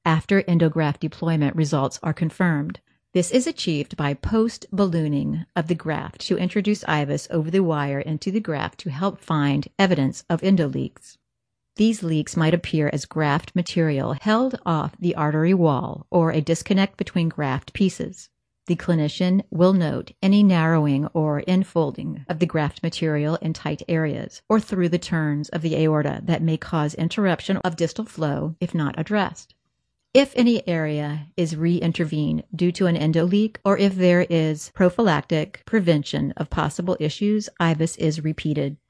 after endograft deployment results are confirmed. This is achieved by post-ballooning of the graft to introduce IVUS over the wire into the graft to help find evidence of endoleaks. These leaks might appear as graft material held off the artery wall or a disconnect between graft pieces. The clinician will note any narrowing or infolding of the graft material in tight areas or through the turns of the aorta that may cause interruption of distal flow if not addressed. If any area is re-intervened due to an endoleak or if there is prophylactic prevention of possible issues, IVUS is repeated.